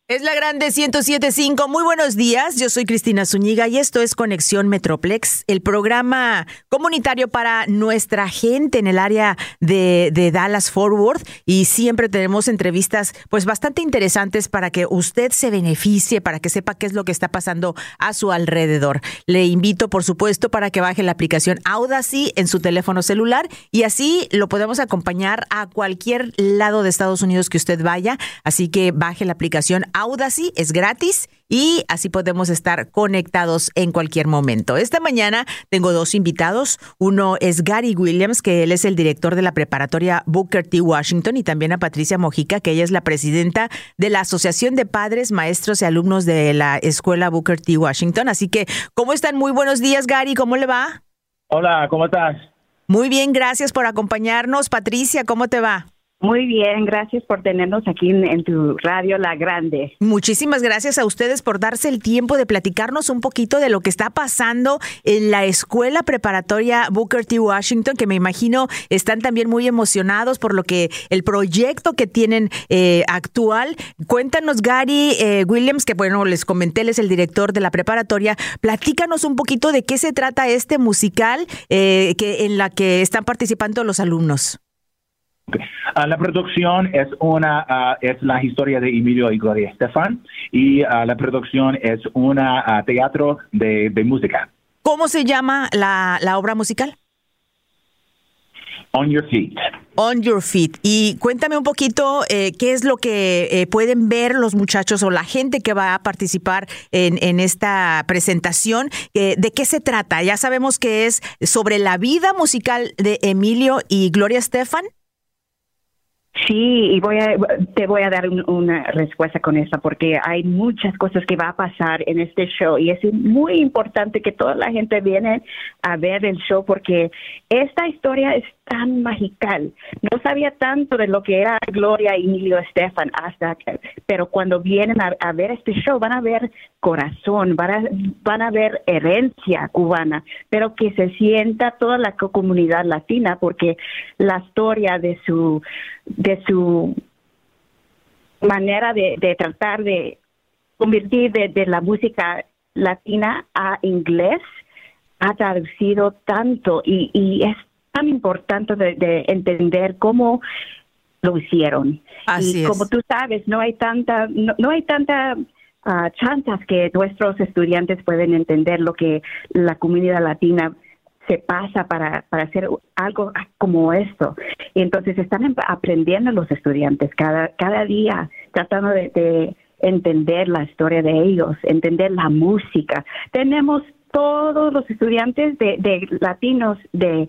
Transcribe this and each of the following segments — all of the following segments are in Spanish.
Es la Grande 107.5. Muy buenos días, yo soy Cristina Zúñiga y esto es Conexión Metroplex, el programa comunitario para nuestra gente en el área de Dallas-Fort Worth, y siempre tenemos entrevistas pues bastante interesantes para que usted se beneficie, para que sepa qué es lo que está pasando a su alrededor. Le invito, por supuesto, para que baje la aplicación Audacy en su teléfono celular y así lo podemos acompañar a cualquier lado de Estados Unidos que usted vaya, así que baje la aplicación Audacy, es gratis y así podemos estar conectados en cualquier momento. Esta mañana tengo dos invitados. Uno es Gary Williams, que él es el director de la preparatoria Booker T. Washington, y también a Patricia Mojica, que ella es la presidenta de la Asociación de Padres, Maestros y Alumnos de la Escuela Booker T. Washington. Así que, ¿cómo están? Muy buenos días, Gary. ¿Cómo le va? Hola, ¿cómo estás? Muy bien, gracias por acompañarnos. Patricia, ¿cómo te va? Muy bien, gracias por tenernos aquí en tu radio La Grande. Muchísimas gracias a ustedes por darse el tiempo de platicarnos un poquito de lo que está pasando en la escuela preparatoria Booker T. Washington, que me imagino están también muy emocionados por lo que el proyecto que tienen actual. Cuéntanos, Gary Williams, que bueno, les comenté, él es el director de la preparatoria. Platícanos un poquito de qué se trata este musical en la que están participando los alumnos. La producción es es la historia de Emilio y Gloria Estefan, y la producción es una teatro de música. ¿Cómo se llama la obra musical? On Your Feet. On Your Feet. Y cuéntame un poquito qué es lo que pueden ver los muchachos o la gente que va a participar en esta presentación. ¿De qué se trata? Ya sabemos que es sobre la vida musical de Emilio y Gloria Estefan. Sí, y te voy a dar una respuesta con esa, porque hay muchas cosas que va a pasar en este show y es muy importante que toda la gente viene a ver el show, porque esta historia es tan magical. No sabía tanto de lo que era Gloria y Emilio Estefan pero cuando vienen a ver este show van a ver corazón, van a ver herencia cubana, pero que se sienta toda la comunidad latina, porque la historia de su manera de tratar de convertir de la música latina a inglés ha traducido tanto y es tan importante de entender cómo lo hicieron. Así y como tú sabes, no hay tanta chances que nuestros estudiantes pueden entender lo que la comunidad latina se pasa para hacer algo como esto. Y entonces están aprendiendo los estudiantes cada día, tratando de entender la historia de ellos, entender la música. Tenemos todos los estudiantes de latinos, de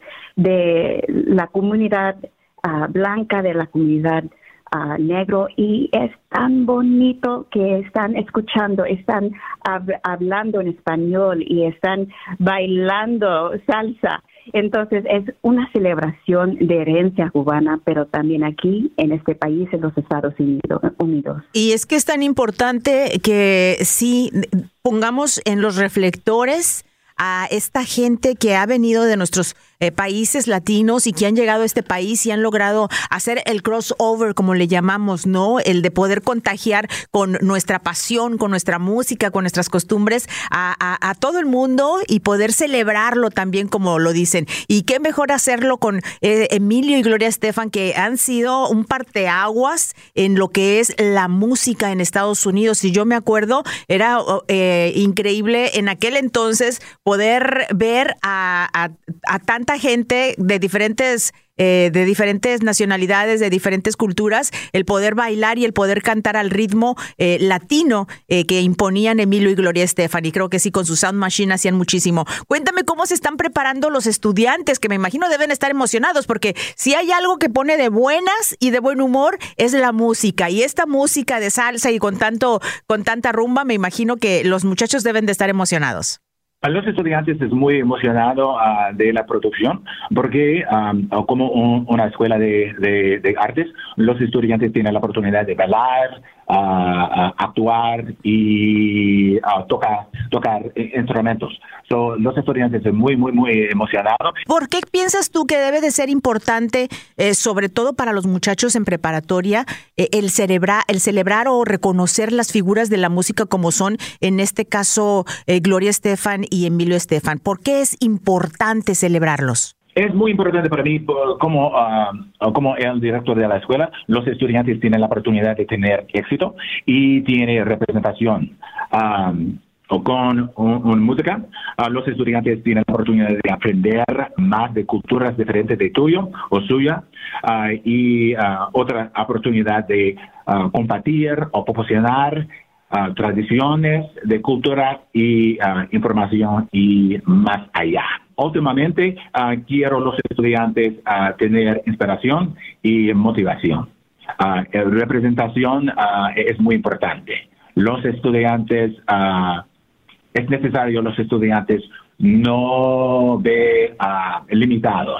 la comunidad blanca, de la comunidad negro, y es tan bonito que están escuchando, están hablando en español y están bailando salsa. Entonces es una celebración de herencia cubana, pero también aquí en este país, en los Estados Unidos. Y es que es tan importante que sí pongamos en los reflectores a esta gente que ha venido de nuestros países latinos y que han llegado a este país y han logrado hacer el crossover, como le llamamos, ¿no? El de poder contagiar con nuestra pasión, con nuestra música, con nuestras costumbres a todo el mundo y poder celebrarlo también, como lo dicen. Y qué mejor hacerlo con Emilio y Gloria Estefan, que han sido un parteaguas en lo que es la música en Estados Unidos. Y yo me acuerdo, era increíble en aquel entonces poder ver a tanta gente de diferentes nacionalidades, de diferentes culturas, el poder bailar y el poder cantar al ritmo latino que imponían Emilio y Gloria Estefan. Y creo que sí, con su Sound Machine hacían muchísimo. Cuéntame cómo se están preparando los estudiantes, que me imagino deben estar emocionados, porque si hay algo que pone de buenas y de buen humor es la música. Y esta música de salsa y con tanta rumba, me imagino que los muchachos deben de estar emocionados. A los estudiantes es muy emocionado de la producción, porque como una escuela de artes, los estudiantes tienen la oportunidad de bailar, actuar y tocar instrumentos. Los estudiantes están muy emocionados. ¿Por qué piensas tú que debe de ser importante, sobre todo para los muchachos en preparatoria, el celebrar o reconocer las figuras de la música como son, en este caso, Gloria Estefan y Emilio Estefan? ¿Por qué es importante celebrarlos? Es muy importante para mí, como el director de la escuela, los estudiantes tienen la oportunidad de tener éxito y tiene representación. Con música, los estudiantes tienen la oportunidad de aprender más de culturas diferentes de tuyo o suya, y otra oportunidad de compartir o proporcionar tradiciones de cultura y información y más allá. Últimamente, quiero los estudiantes tener inspiración y motivación. La representación es muy importante. Los estudiantes, es necesario los estudiantes no ver limitados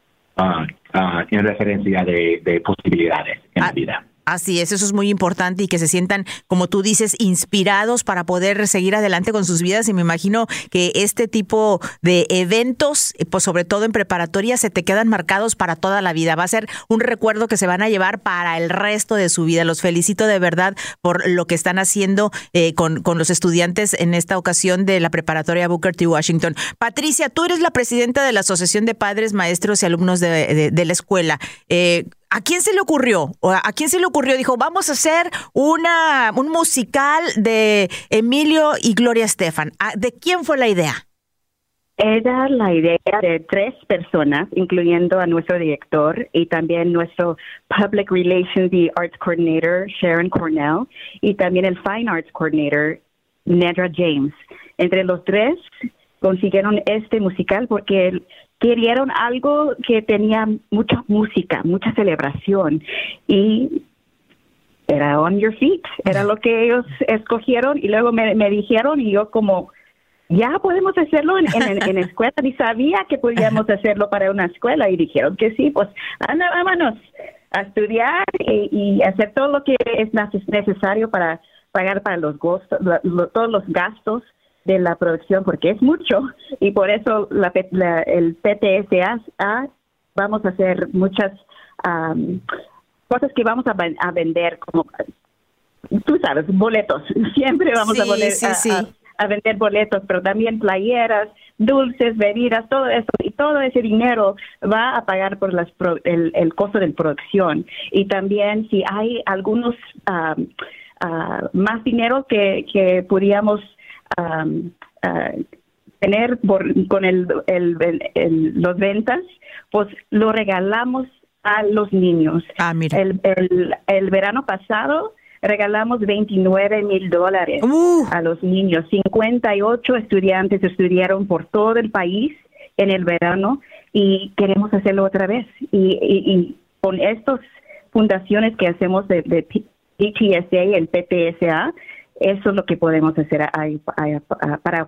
en referencia de posibilidades en la vida. Así es, eso es muy importante y que se sientan, como tú dices, inspirados para poder seguir adelante con sus vidas. Y me imagino que este tipo de eventos, pues sobre todo en preparatoria, se te quedan marcados para toda la vida. Va a ser un recuerdo que se van a llevar para el resto de su vida. Los felicito de verdad por lo que están haciendo con los estudiantes en esta ocasión de la preparatoria Booker T. Washington. Patricia, tú eres la presidenta de la Asociación de Padres, Maestros y Alumnos de la escuela. ¿A quién se le ocurrió? Dijo, vamos a hacer un musical de Emilio y Gloria Estefan. ¿De quién fue la idea? Era la idea de 3 personas, incluyendo a nuestro director y también nuestro Public Relations y Arts Coordinator, Sharon Cornell, y también el Fine Arts Coordinator, Nedra James. Entre los 3 consiguieron este musical porque querían algo que tenía mucha música, mucha celebración, y era On Your Feet, era lo que ellos escogieron, y luego me dijeron, y yo como, ya podemos hacerlo en escuela, ni sabía que podíamos hacerlo para una escuela, y dijeron que sí, pues anda, vámonos a estudiar y hacer todo lo que es necesario para pagar para todos los gastos de la producción, porque es mucho, y por eso el PTSA vamos a hacer muchas cosas que vamos a vender, como tú sabes, boletos. Siempre vamos a vender boletos, pero también playeras, dulces, bebidas, todo eso, y todo ese dinero va a pagar por el costo de producción. Y también si hay algunos más dinero que podríamos tener con los ventas, pues lo regalamos a los niños. Mira. El verano pasado regalamos $29,000 a los niños. 58 estudiantes estudiaron por todo el país en el verano y queremos hacerlo otra vez. Y con estas fundaciones que hacemos de PTSA, el PTSA, eso es lo que podemos hacer para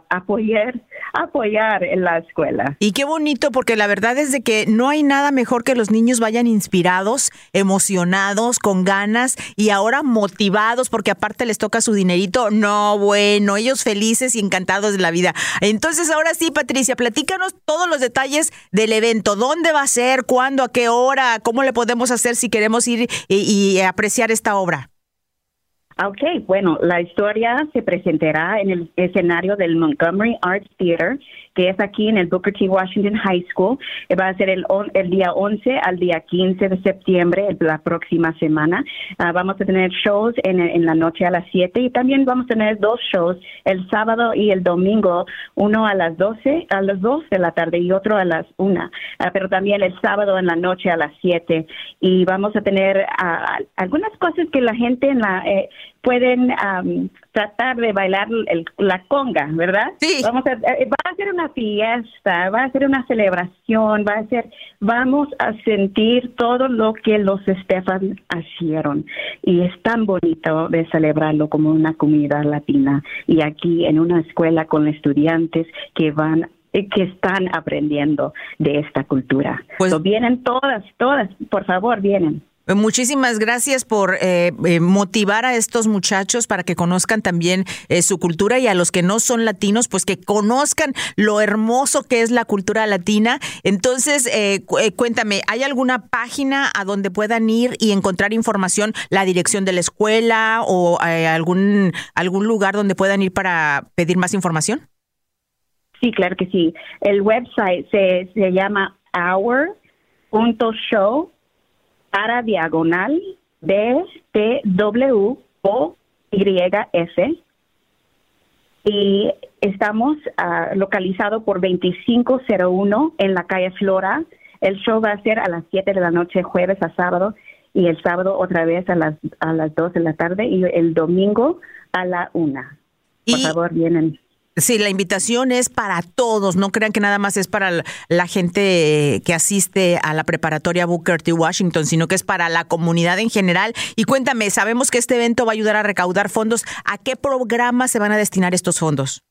apoyar en la escuela. Y qué bonito, porque la verdad es de que no hay nada mejor que los niños vayan inspirados, emocionados, con ganas y ahora motivados, porque aparte les toca su dinerito. No, bueno, ellos felices y encantados de la vida. Entonces, ahora sí, Patricia, platícanos todos los detalles del evento. ¿Dónde va a ser? ¿Cuándo? ¿A qué hora? ¿Cómo le podemos hacer si queremos ir y apreciar esta obra? Okay, bueno, la historia se presentará en el escenario del Montgomery Arts Theater, que es aquí en el Booker T. Washington High School. Va a ser el día 11 al día 15 de septiembre, la próxima semana. Vamos a tener shows en la noche a las 7 y también vamos a tener 2 shows el sábado y el domingo, uno a las 2 de la tarde y otro a las 1, pero también el sábado en la noche a las 7. Y vamos a tener algunas cosas que la gente pueden tratar de bailar la conga, ¿verdad? Sí. Va a ser una fiesta, va a ser una celebración, vamos a sentir todo lo que los Estefan hicieron, y es tan bonito de celebrarlo como una comunidad latina y aquí en una escuela con estudiantes que están aprendiendo de esta cultura. Pues, vienen todas, por favor, vienen. Muchísimas gracias por motivar a estos muchachos para que conozcan también su cultura, y a los que no son latinos, pues que conozcan lo hermoso que es la cultura latina. Entonces, cuéntame, ¿hay alguna página a donde puedan ir y encontrar información, la dirección de la escuela o algún lugar donde puedan ir para pedir más información? Sí, claro que sí. El website se llama our.show BTWOYS, y estamos localizados por 2501 en la calle Flora. El show va a ser a las 7 de la noche, jueves a sábado, y el sábado otra vez a las 2 de la tarde, y el domingo a la 1. Por favor, vienen. Sí, la invitación es para todos. No crean que nada más es para la gente que asiste a la preparatoria Booker T. Washington, sino que es para la comunidad en general. Y cuéntame, sabemos que este evento va a ayudar a recaudar fondos. ¿A qué programa se van a destinar estos fondos?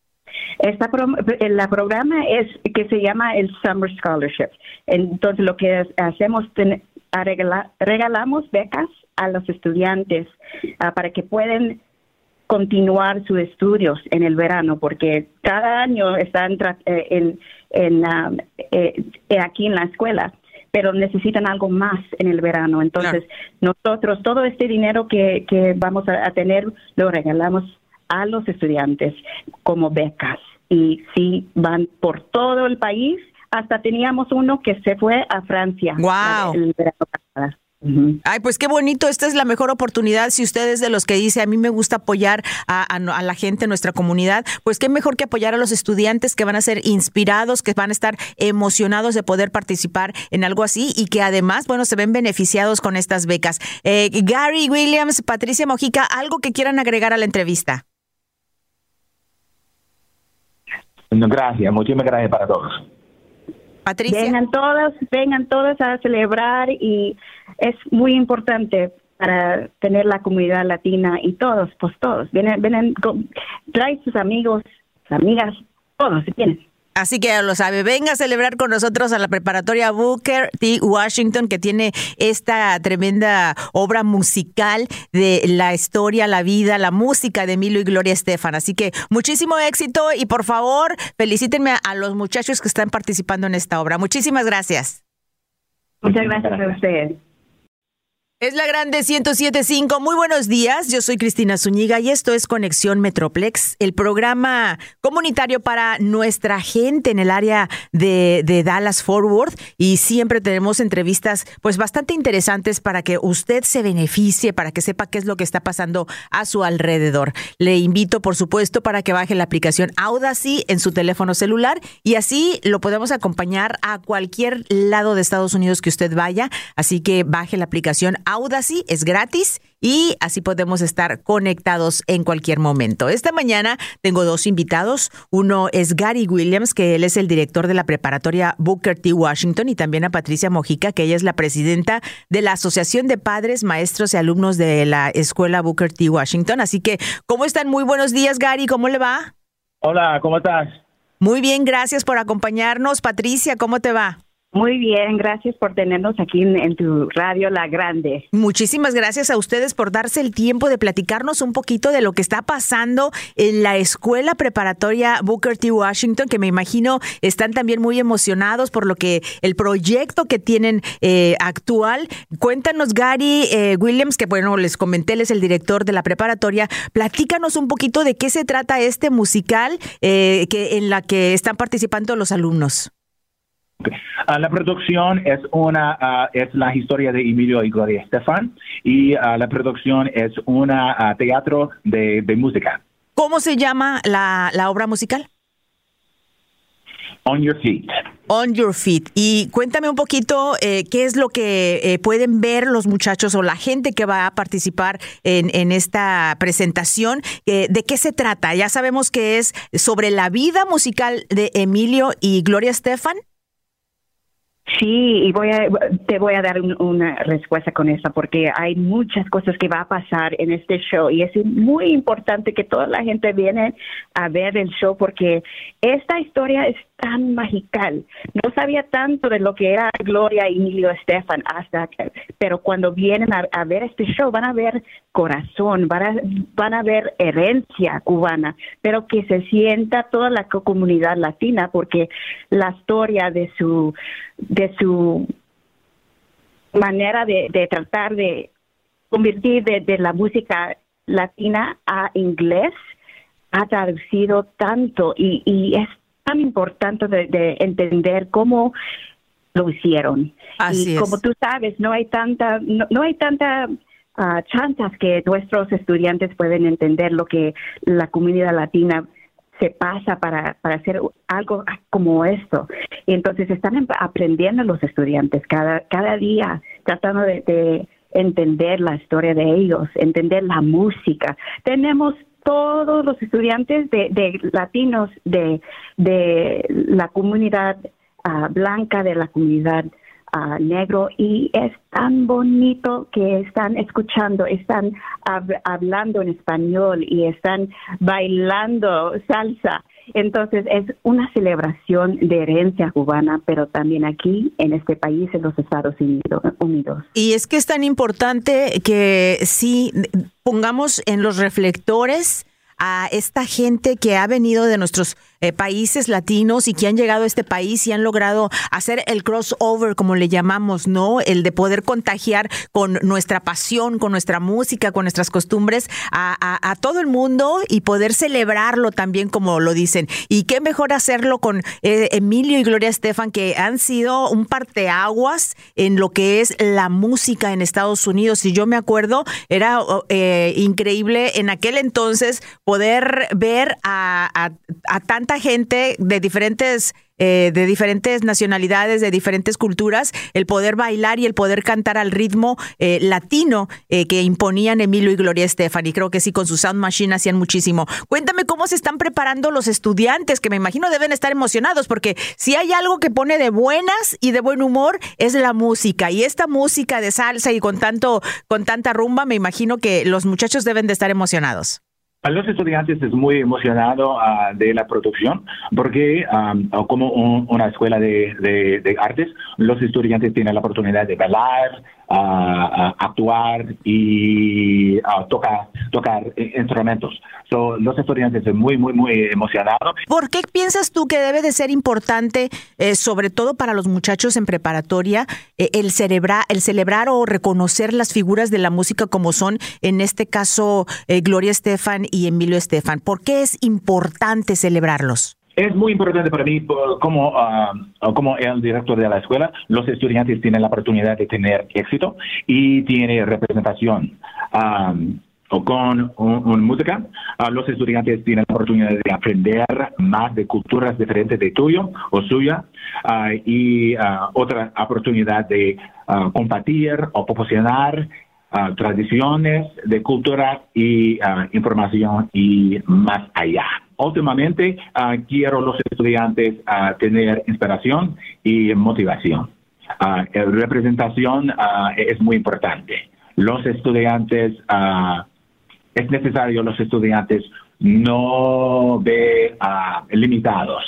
La programa es que se llama el Summer Scholarship. Entonces, lo que hacemos, regalamos becas a los estudiantes para que puedan continuar sus estudios en el verano, porque cada año están aquí en la escuela, pero necesitan algo más en el verano. Entonces, nosotros todo este dinero que vamos a tener lo regalamos a los estudiantes como becas, y sí van por todo el país. Hasta teníamos uno que se fue a Francia. ¡Wow! El verano pasado. Ay, pues qué bonito. Esta es la mejor oportunidad. Si usted es de los que dice, a mí me gusta apoyar a la gente, a nuestra comunidad, pues qué mejor que apoyar a los estudiantes que van a ser inspirados, que van a estar emocionados de poder participar en algo así, y que además, bueno, se ven beneficiados con estas becas. Gary Williams, Patricia Mojica, ¿algo que quieran agregar a la entrevista? Gracias, muchísimas gracias para todos. Patricia. Vengan todos a celebrar, y es muy importante para tener la comunidad latina, y todos, vienen, trae sus amigos, sus amigas, todos vienen. Así que ya lo sabe, venga a celebrar con nosotros a la preparatoria Booker T. Washington, que tiene esta tremenda obra musical de la historia, la vida, la música de Emilio y Gloria Estefan. Así que muchísimo éxito, y por favor, felicítenme a los muchachos que están participando en esta obra. Muchísimas gracias. Muchas gracias a ustedes. Es la Grande 107.5. Muy buenos días, yo soy Cristina Zúñiga y esto es Conexión Metroplex, el programa comunitario para nuestra gente en el área de Dallas-Fort Worth, y siempre tenemos entrevistas pues bastante interesantes para que usted se beneficie, para que sepa qué es lo que está pasando a su alrededor. Le invito, por supuesto, para que baje la aplicación Audacy en su teléfono celular, y así lo podemos acompañar a cualquier lado de Estados Unidos que usted vaya. Así que baje la aplicación Audacy, es gratis, y así podemos estar conectados en cualquier momento. Esta mañana tengo dos invitados. Uno es Gary Williams, que él es el director de la preparatoria Booker T. Washington, y también a Patricia Mojica, que ella es la presidenta de la Asociación de Padres, Maestros y Alumnos de la Escuela Booker T. Washington. Así que, ¿cómo están? Muy buenos días, Gary. ¿Cómo le va? Hola, ¿cómo estás? Muy bien, gracias por acompañarnos. Patricia, ¿cómo te va? Muy bien, gracias por tenernos aquí en tu radio La Grande. Muchísimas gracias a ustedes por darse el tiempo de platicarnos un poquito de lo que está pasando en la escuela preparatoria Booker T. Washington, que me imagino están también muy emocionados por lo que el proyecto que tienen actual. Cuéntanos, Gary Williams, que bueno, les comenté, él es el director de la preparatoria. Platícanos un poquito de qué se trata este musical en la que están participando los alumnos. La producción es la historia de Emilio y Gloria Estefan, y la producción es una teatro de música. ¿Cómo se llama la obra musical? On Your Feet. On Your Feet. Y cuéntame un poquito qué es lo que pueden ver los muchachos o la gente que va a participar en esta presentación. ¿De qué se trata? Ya sabemos que es sobre la vida musical de Emilio y Gloria Estefan. Sí, y te voy a dar una respuesta con eso, porque hay muchas cosas que va a pasar en este show y es muy importante que toda la gente viene a ver el show porque esta historia es tan magical. No sabía tanto de lo que era Gloria y Emilio Estefan pero cuando vienen a ver este show van a ver corazón, van a ver herencia cubana, pero que se sienta toda la comunidad latina porque la historia de su manera de tratar de convertir de la música latina a inglés ha traducido tanto y es tan importante de entender cómo lo hicieron. Así y como tú sabes, no hay tanta chances que nuestros estudiantes pueden entender lo que la comunidad latina se pasa para hacer algo como esto. Y entonces están aprendiendo los estudiantes cada día, tratando de entender la historia de ellos, entender la música. Tenemos todos los estudiantes de latinos, de la comunidad blanca, de la comunidad negro, y es tan bonito que están escuchando, están hablando en español y están bailando salsa. Entonces es una celebración de herencia cubana, pero también aquí en este país, en los Estados Unidos. Y es que es tan importante que sí pongamos en los reflectores a esta gente que ha venido de nuestros países latinos y que han llegado a este país y han logrado hacer el crossover, como le llamamos, ¿no? El de poder contagiar con nuestra pasión, con nuestra música, con nuestras costumbres a todo el mundo y poder celebrarlo también, como lo dicen. Y qué mejor hacerlo con Emilio y Gloria Estefan, que han sido un parteaguas en lo que es la música en Estados Unidos. Y yo me acuerdo, era increíble en aquel entonces poder ver a tanta gente de diferentes nacionalidades, de diferentes culturas, el poder bailar y el poder cantar al ritmo latino que imponían Emilio y Gloria Estefan. Y creo que sí, con su Sound Machine hacían muchísimo. Cuéntame cómo se están preparando los estudiantes, que me imagino deben estar emocionados, porque si hay algo que pone de buenas y de buen humor es la música. Y esta música de salsa y con tanta rumba, me imagino que los muchachos deben de estar emocionados. A los estudiantes es muy emocionado de la producción porque como una escuela de artes, los estudiantes tienen la oportunidad de bailar, actuar y tocar instrumentos. Los estudiantes son muy emocionados. ¿Por qué piensas tú que debe de ser importante, sobre todo para los muchachos en preparatoria, el celebrar o reconocer las figuras de la música como son, en este caso, Gloria Estefan y Emilio Estefan? ¿Por qué es importante celebrarlos? Es muy importante para mí, como el director de la escuela, los estudiantes tienen la oportunidad de tener éxito y tiene representación. Con música, los estudiantes tienen la oportunidad de aprender más de culturas diferentes de tuyo o suya y otra oportunidad de compartir o proporcionar tradiciones de cultura y información y más allá. Últimamente, quiero los estudiantes tener inspiración y motivación. Representación es muy importante. Los estudiantes, es necesario los estudiantes no ver limitados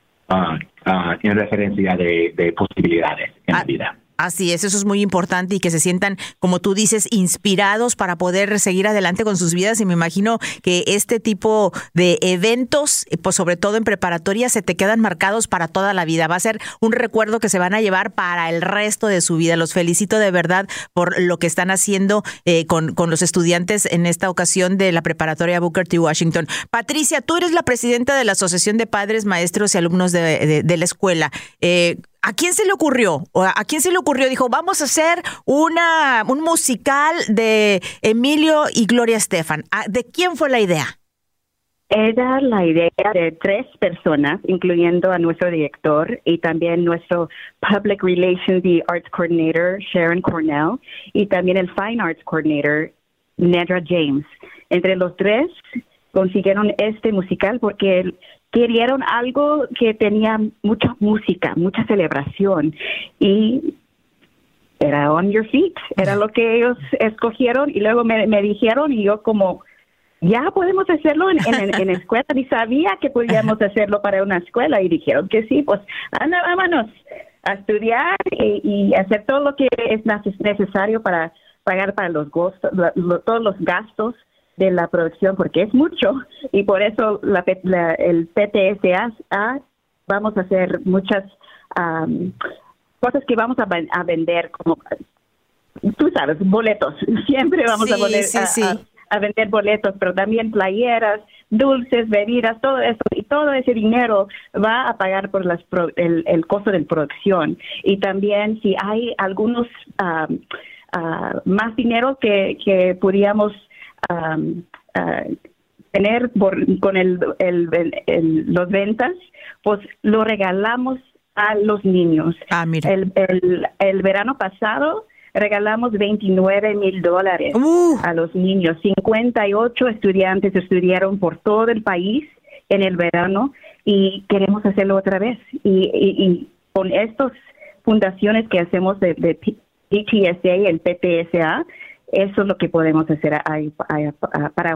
en referencia de posibilidades en la vida. Así es, eso es muy importante y que se sientan, como tú dices, inspirados para poder seguir adelante con sus vidas. Y me imagino que este tipo de eventos, pues sobre todo en preparatoria, se te quedan marcados para toda la vida. Va a ser un recuerdo que se van a llevar para el resto de su vida. Los felicito de verdad por lo que están haciendo con los estudiantes en esta ocasión de la preparatoria Booker T. Washington. Patricia, tú eres la presidenta de la Asociación de Padres, Maestros y Alumnos de la escuela. ¿A quién se le ocurrió? Dijo, vamos a hacer un musical de Emilio y Gloria Estefan. ¿De quién fue la idea? Era la idea de 3 personas, incluyendo a nuestro director y también nuestro Public Relations y Arts Coordinator, Sharon Cornell, y también el Fine Arts Coordinator, Nedra James. Entre los 3 consiguieron este musical porque querían algo que tenía mucha música, mucha celebración, y era On Your Feet, era lo que ellos escogieron, y luego me dijeron, y yo como, ya podemos hacerlo en escuela, ni sabía que podíamos hacerlo para una escuela, y dijeron que sí, pues vámonos a estudiar y hacer todo lo que es necesario para pagar para todos los gastos de la producción, porque es mucho, y por eso el PTSA vamos a hacer muchas cosas que vamos a vender, como tú sabes, boletos. Siempre vamos a vender boletos, pero también playeras, dulces, bebidas, todo eso, y todo ese dinero va a pagar por el costo de producción. Y también si hay algunos más dinero que podríamos tener con los ventas, pues lo regalamos a los niños. Mira. El verano pasado regalamos $29,000 a los niños. 58 estudiantes estudiaron por todo el país en el verano, y queremos hacerlo otra vez. Y con estas fundaciones que hacemos de PTSA y el PTSA, eso es lo que podemos hacer para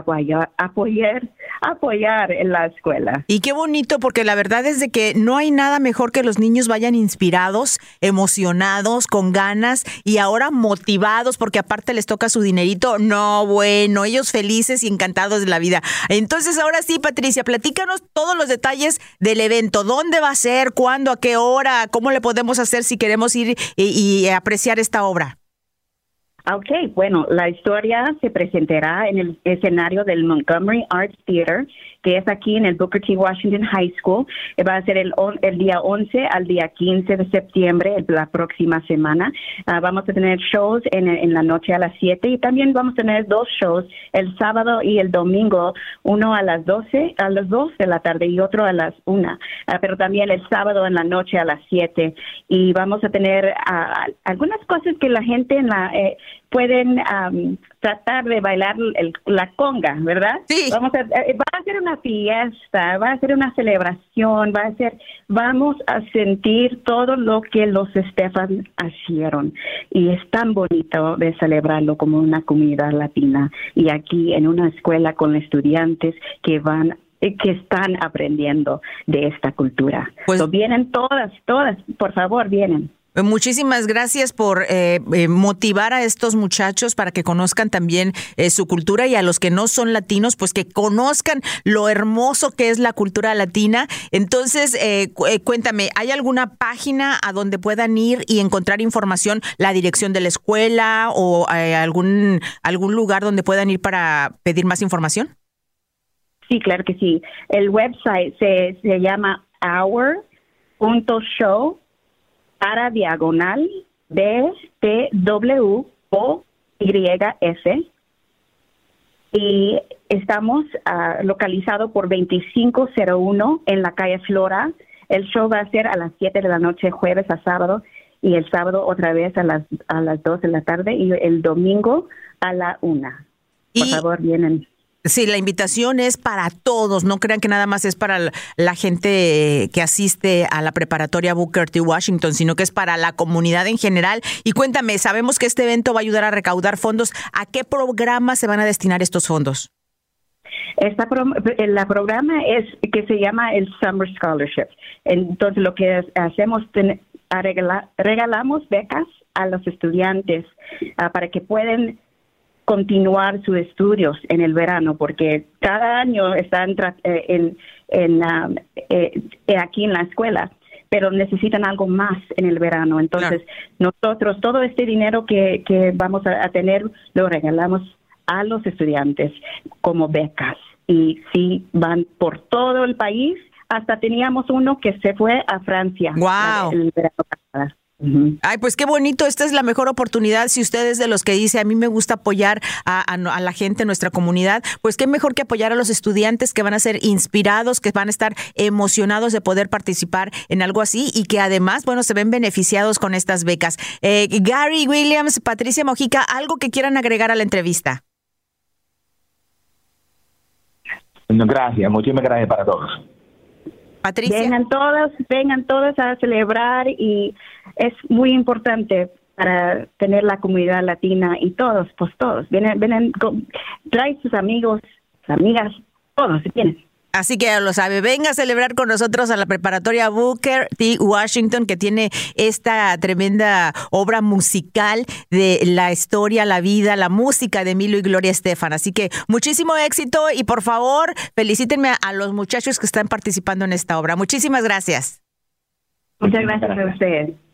apoyar en la escuela. Y qué bonito, porque la verdad es de que no hay nada mejor que los niños vayan inspirados, emocionados, con ganas, y ahora motivados, porque aparte les toca su dinerito. No, bueno, ellos felices y encantados de la vida. Entonces, ahora sí, Patricia, platícanos todos los detalles del evento. ¿Dónde va a ser? ¿Cuándo? ¿A qué hora? ¿Cómo le podemos hacer si queremos ir y apreciar esta obra? Okay, bueno, la historia se presentará en el escenario del Montgomery Arts Theater, que es aquí en el Booker T. Washington High School. Va a ser el día 11 al día 15 de septiembre, la próxima semana. Vamos a tener shows en la noche a las 7, y también vamos a tener 2 shows el sábado y el domingo, uno a las 2 de la tarde y otro a las 1, pero también el sábado en la noche a las 7. Y vamos a tener algunas cosas que la gente pueden tratar de bailar la conga, ¿verdad? Sí. Va a ser una fiesta, va a ser una celebración, vamos a sentir todo lo que los Estefan hicieron, y es tan bonito de celebrarlo como una comunidad latina, y aquí en una escuela con estudiantes que están aprendiendo de esta cultura. Pues vienen todas, por favor, vienen. Muchísimas gracias por motivar a estos muchachos para que conozcan también su cultura, y a los que no son latinos, pues que conozcan lo hermoso que es la cultura latina. Entonces, cuéntame, ¿hay alguna página a donde puedan ir y encontrar información, la dirección de la escuela o algún lugar donde puedan ir para pedir más información? Sí, claro que sí. El website se llama our.show BTWOYS, y estamos localizados por 2501 en la calle Flora. El show va a ser a las 7 de la noche, jueves a sábado, y el sábado otra vez a las 2 de la tarde, y el domingo a la 1. Por favor, vienen. Sí, la invitación es para todos, no crean que nada más es para la gente que asiste a la preparatoria Booker T. Washington, sino que es para la comunidad en general. Y cuéntame, sabemos que este evento va a ayudar a recaudar fondos. ¿A qué programa se van a destinar estos fondos? La programa es que se llama el Summer Scholarship. Entonces, lo que hacemos, regalamos becas a los estudiantes para que puedan continuar sus estudios en el verano, porque cada año están aquí en la escuela, pero necesitan algo más en el verano. Entonces, nosotros todo este dinero que vamos a tener lo regalamos a los estudiantes como becas, y sí van por todo el país. Hasta teníamos uno que se fue a Francia. ¡Wow! El verano pasado. Ay, pues qué bonito. Esta es la mejor oportunidad. Si usted es de los que dice, a mí me gusta apoyar a la gente, a nuestra comunidad, pues qué mejor que apoyar a los estudiantes que van a ser inspirados, que van a estar emocionados de poder participar en algo así, y que además, bueno, se ven beneficiados con estas becas. Gary Williams, Patricia Mojica, ¿algo que quieran agregar a la entrevista? Gracias, muchísimas gracias para todos. Patricia. Vengan todos a celebrar, y es muy importante para tener la comunidad latina, y todos, vienen, trae sus amigos, sus amigas, todos vienen. Así que ya lo sabe, venga a celebrar con nosotros a la preparatoria Booker T. Washington, que tiene esta tremenda obra musical de la historia, la vida, la música de Emilio y Gloria Estefan. Así que muchísimo éxito, y por favor, felicítenme a los muchachos que están participando en esta obra. Muchísimas gracias. Muchas gracias a ustedes.